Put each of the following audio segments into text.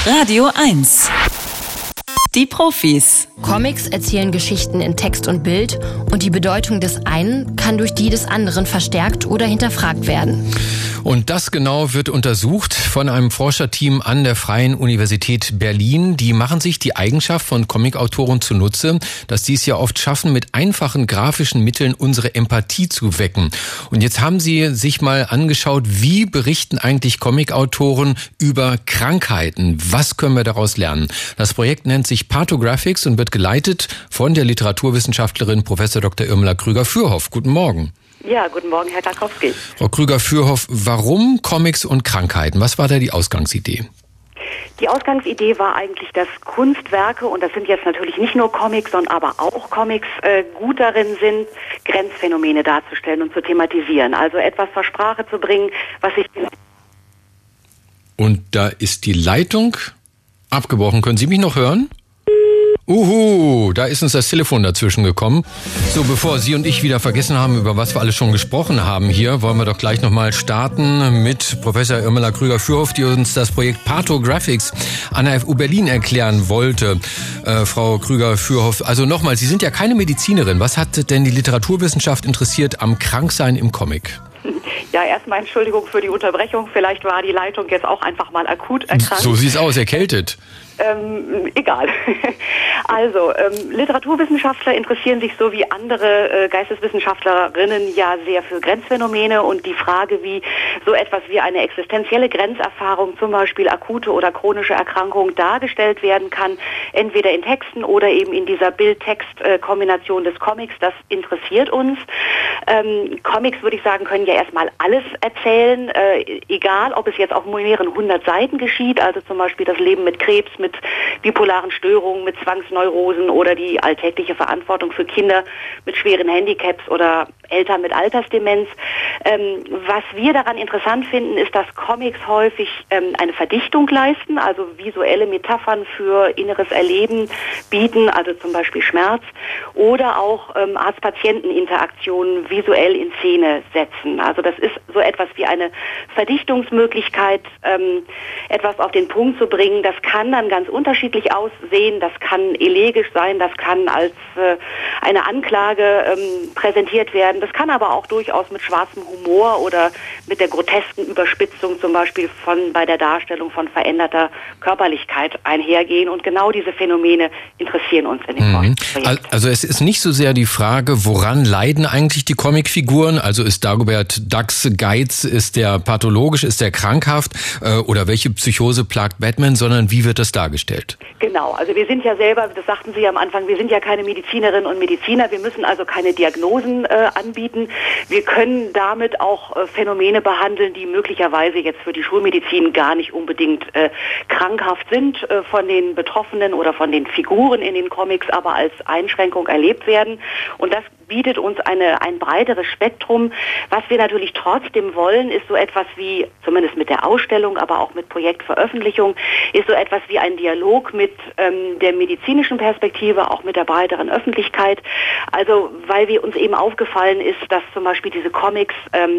Radio 1. Die Profis. Comics erzählen Geschichten in Text und Bild und die Bedeutung des einen kann durch die des anderen verstärkt oder hinterfragt werden. Und das genau wird untersucht von einem Forscherteam an der Freien Universität Berlin. Die machen sich die Eigenschaft von Comicautoren zunutze, dass die es ja oft schaffen, mit einfachen grafischen Mitteln unsere Empathie zu wecken. Und jetzt haben sie sich mal angeschaut, wie berichten eigentlich Comicautoren über Krankheiten? Was können wir daraus lernen? Das Projekt nennt sich Pathographics und wird geleitet von der Literaturwissenschaftlerin Prof. Dr. Irmela Krüger-Fürhoff. Guten Morgen. Ja, guten Morgen, Herr Karkowski. Frau Krüger-Fürhoff, warum Comics und Krankheiten? Was war da die Ausgangsidee? Die Ausgangsidee war eigentlich, dass Kunstwerke, und das sind jetzt natürlich nicht nur Comics, sondern aber auch Comics, gut darin sind, Grenzphänomene darzustellen und zu thematisieren. Also etwas zur Sprache zu bringen, was sich... Und da ist die Leitung abgebrochen. Können Sie mich noch hören? Da ist uns das Telefon dazwischen gekommen. So, bevor Sie und ich wieder vergessen haben, über was wir alles schon gesprochen haben hier, wollen wir doch gleich nochmal starten mit Professor Irmela Krüger-Fürhoff, die uns das Projekt Pathographics an der FU Berlin erklären wollte. Frau Krüger-Fürhoff, also nochmal, Sie sind ja keine Medizinerin. Was hat denn die Literaturwissenschaft interessiert am Kranksein im Comic? Ja, erstmal Entschuldigung für die Unterbrechung. Vielleicht war die Leitung jetzt auch einfach mal akut erkrankt. So sieht's aus, erkältet. Egal. Also, Literaturwissenschaftler interessieren sich so wie andere Geisteswissenschaftlerinnen ja sehr für Grenzphänomene und die Frage, wie so etwas wie eine existenzielle Grenzerfahrung, zum Beispiel akute oder chronische Erkrankung, dargestellt werden kann, entweder in Texten oder eben in dieser Bild-Text-Kombination des Comics. Das interessiert uns. Comics, würde ich sagen, können ja erstmal alles erzählen, egal ob es jetzt auf mehreren 100 Seiten geschieht, also zum Beispiel das Leben mit Krebs, mit bipolaren Störungen, mit Zwangsneurosen oder die alltägliche Verantwortung für Kinder mit schweren Handicaps oder Eltern mit Altersdemenz. Was wir daran interessant finden, ist, dass Comics häufig eine Verdichtung leisten, also visuelle Metaphern für inneres Erleben bieten, also zum Beispiel Schmerz, oder auch Arzt-Patienten-Interaktionen visuell in Szene setzen. Also das ist so etwas wie eine Verdichtungsmöglichkeit, etwas auf den Punkt zu bringen. Das kann dann ganz unterschiedlich aussehen, das kann elegisch sein, das kann als eine Anklage präsentiert werden, das kann aber auch durchaus mit schwarzem Humor oder mit der grotesken Überspitzung zum Beispiel bei der Darstellung von veränderter Körperlichkeit einhergehen und genau diese Phänomene interessieren uns in dem Projekt. Also es ist nicht so sehr die Frage, woran leiden eigentlich die Comicfiguren, also ist Dagobert Ducks Geiz, ist der pathologisch, ist der krankhaft oder welche Psychose plagt Batman, sondern wie wird das dargestellt? Genau, also wir sind ja selber, das sagten Sie ja am Anfang, wir sind ja keine Medizinerinnen und Mediziner, wir müssen also keine Diagnosen anbieten. Wir können damit auch Phänomene behandeln, die möglicherweise jetzt für die Schulmedizin gar nicht unbedingt krankhaft sind von den Betroffenen oder von den Figuren in den Comics, aber als Einschränkung erlebt werden. Und das bietet uns ein breiteres Spektrum. Was wir natürlich trotzdem wollen, ist so etwas wie, zumindest mit der Ausstellung, aber auch mit Projektveröffentlichung, ist so etwas wie ein Dialog mit der medizinischen Perspektive, auch mit der breiteren Öffentlichkeit. Also, weil uns eben aufgefallen ist, dass zum Beispiel diese Comics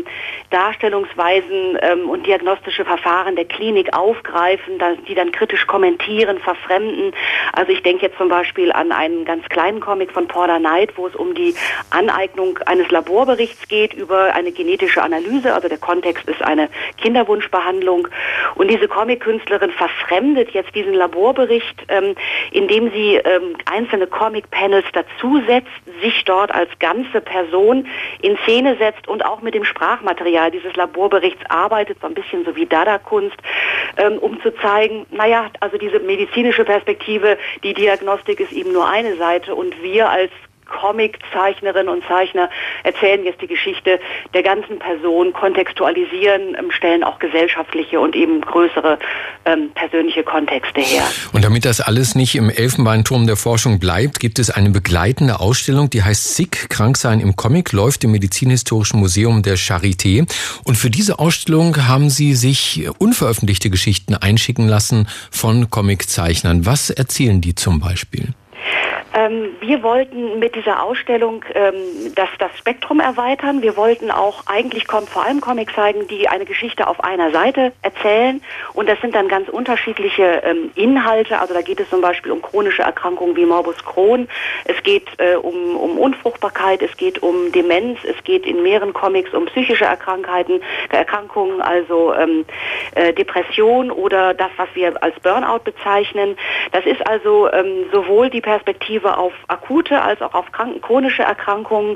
Darstellungsweisen und diagnostische Verfahren der Klinik aufgreifen, die dann kritisch kommentieren, verfremden. Also ich denke jetzt zum Beispiel an einen ganz kleinen Comic von Porter Knight, wo es um die Aneignung eines Laborberichts geht über eine genetische Analyse. Also der Kontext ist eine Kinderwunschbehandlung. Und diese Comic-Künstlerin verfremdet jetzt diesen Laborbericht, indem sie einzelne Comic-Panels dazusetzt, sich dort als ganze Person in Szene setzt und auch mit dem Sprachmaterial dieses Laborberichts arbeitet, so ein bisschen so wie Dada-Kunst, um zu zeigen, naja, also diese medizinische Perspektive, die Diagnostik ist eben nur eine Seite und wir als Comiczeichnerinnen und Zeichner erzählen jetzt die Geschichte der ganzen Person, kontextualisieren, stellen auch gesellschaftliche und eben größere persönliche Kontexte her. Und damit das alles nicht im Elfenbeinturm der Forschung bleibt, gibt es eine begleitende Ausstellung, die heißt Sick, Kranksein im Comic, läuft im Medizinhistorischen Museum der Charité. Und für diese Ausstellung haben Sie sich unveröffentlichte Geschichten einschicken lassen von Comiczeichnern. Was erzählen die zum Beispiel? Wir wollten mit dieser Ausstellung das Spektrum erweitern. Wir wollten auch eigentlich vor allem Comics zeigen, die eine Geschichte auf einer Seite erzählen. Und das sind dann ganz unterschiedliche Inhalte. Also da geht es zum Beispiel um chronische Erkrankungen wie Morbus Crohn. Es geht um Unfruchtbarkeit, es geht um Demenz, es geht in mehreren Comics um psychische Erkrankungen, also Depression oder das, was wir als Burnout bezeichnen. Das ist also sowohl die Perspektive auf akute als auch auf chronische Erkrankungen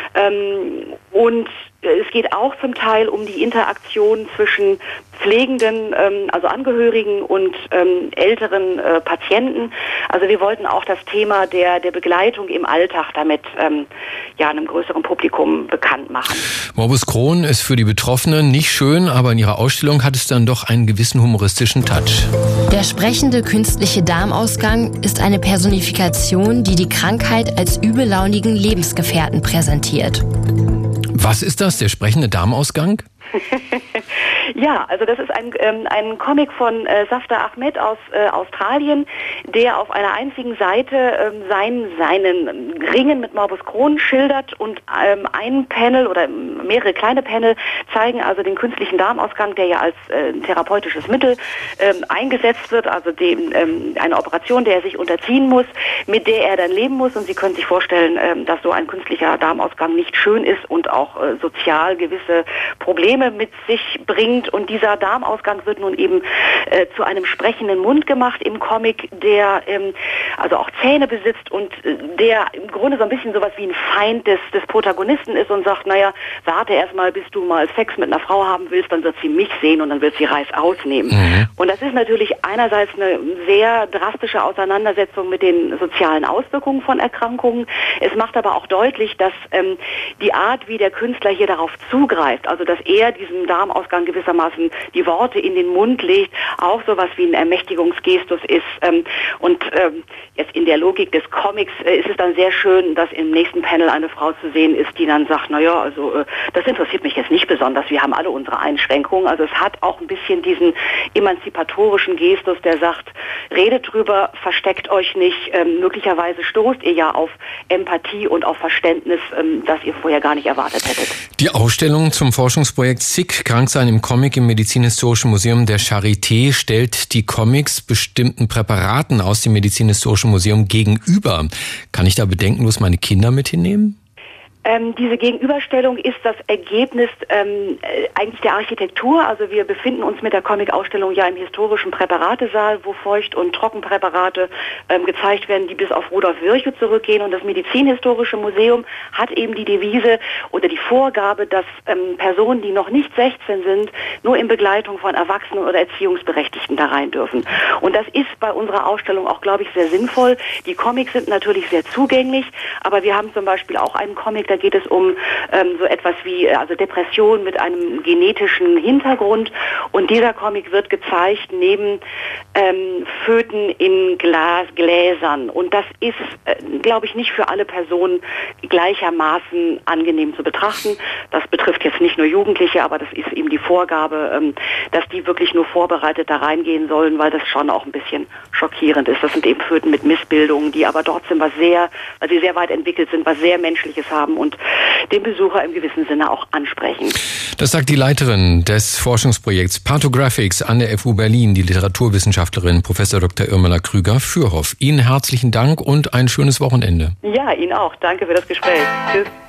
und es geht auch zum Teil um die Interaktion zwischen Pflegenden, also Angehörigen und älteren Patienten. Also wir wollten auch das Thema der Begleitung im Alltag damit einem größeren Publikum bekannt machen. Morbus Crohn ist für die Betroffenen nicht schön, aber in ihrer Ausstellung hat es dann doch einen gewissen humoristischen Touch. Der sprechende künstliche Darmausgang ist eine Personifikation, die die Krankheit als übellaunigen Lebensgefährten präsentiert. Was ist das, der sprechende Darmausgang? Ja, also das ist ein Comic von Safdar Ahmed aus Australien, der auf einer einzigen Seite seinen Ringen mit Morbus Crohn schildert und ein Panel oder mehrere kleine Panel zeigen also den künstlichen Darmausgang, der ja als therapeutisches Mittel eingesetzt wird, also eine Operation, der er sich unterziehen muss, mit der er dann leben muss. Und Sie können sich vorstellen, dass so ein künstlicher Darmausgang nicht schön ist und auch sozial gewisse Probleme mit sich bringt. Und dieser Darmausgang wird nun eben zu einem sprechenden Mund gemacht im Comic, der also auch Zähne besitzt und der im Grunde so ein bisschen sowas wie ein Feind des Protagonisten ist und sagt, naja, warte erst mal, bis du mal Sex mit einer Frau haben willst, dann wird sie mich sehen und dann wird sie Reißaus nehmen. Mhm. Und das ist natürlich einerseits eine sehr drastische Auseinandersetzung mit den sozialen Auswirkungen von Erkrankungen. Es macht aber auch deutlich, dass die Art, wie der Künstler hier darauf zugreift, also dass er diesem Darmausgang gewissermaßen die Worte in den Mund legt, auch sowas wie ein Ermächtigungsgestus ist. Jetzt in der Logik des Comics ist es dann sehr schön, dass im nächsten Panel eine Frau zu sehen ist, die dann sagt, naja, also das interessiert mich jetzt nicht besonders, wir haben alle unsere Einschränkungen. Also es hat auch ein bisschen diesen emanzipatorischen Gestus, der sagt, redet drüber, versteckt euch nicht, möglicherweise stoßt ihr ja auf Empathie und auf Verständnis, das ihr vorher gar nicht erwartet hättet. Die Ausstellung zum Forschungsprojekt Sick, Kranksein im Comic im Medizinhistorischen Museum der Charité stellt die Comics bestimmten Präparaten aus dem Medizinhistorischen Museum gegenüber. Kann ich da bedenkenlos meine Kinder mit hinnehmen? Diese Gegenüberstellung ist das Ergebnis eigentlich der Architektur. Also wir befinden uns mit der Comic-Ausstellung ja im historischen Präparatesaal, wo Feucht- und Trockenpräparate gezeigt werden, die bis auf Rudolf Virchow zurückgehen. Und das Medizinhistorische Museum hat eben die Devise oder die Vorgabe, dass Personen, die noch nicht 16 sind, nur in Begleitung von Erwachsenen oder Erziehungsberechtigten da rein dürfen. Und das ist bei unserer Ausstellung auch, glaube ich, sehr sinnvoll. Die Comics sind natürlich sehr zugänglich, aber wir haben zum Beispiel auch einen Comic, da geht es um so etwas wie Depression mit einem genetischen Hintergrund. Und dieser Comic wird gezeigt neben Föten in Gläsern. Und das ist, glaube ich, nicht für alle Personen gleichermaßen angenehm zu betrachten. Das betrifft jetzt nicht nur Jugendliche, aber das ist eben die Vorgabe, dass die wirklich nur vorbereitet da reingehen sollen, weil das schon auch ein bisschen schockierend ist. Das sind eben Föten mit Missbildungen, die aber trotzdem weil sie sehr weit entwickelt sind, was sehr Menschliches haben und den Besucher im gewissen Sinne auch ansprechen. Das sagt die Leiterin des Forschungsprojekts Pathographics an der FU Berlin, die Literaturwissenschaftlerin Prof. Dr. Irmela Krüger-Fürhoff. Ihnen herzlichen Dank und ein schönes Wochenende. Ja, Ihnen auch. Danke für das Gespräch. Tschüss.